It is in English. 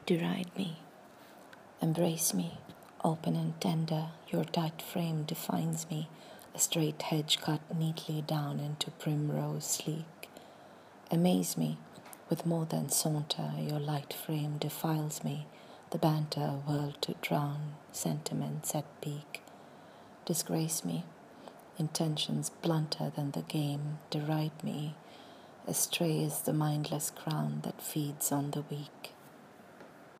Deride me, embrace me, open and tender, your tight frame defines me, a straight hedge cut neatly down into primrose sleek. Amaze me, with more than saunter, your light frame defiles me, the banter whirled to drown, sentiments at peak. Disgrace me, intentions blunter than the game, deride me, astray is the mindless crown that feeds on the weak.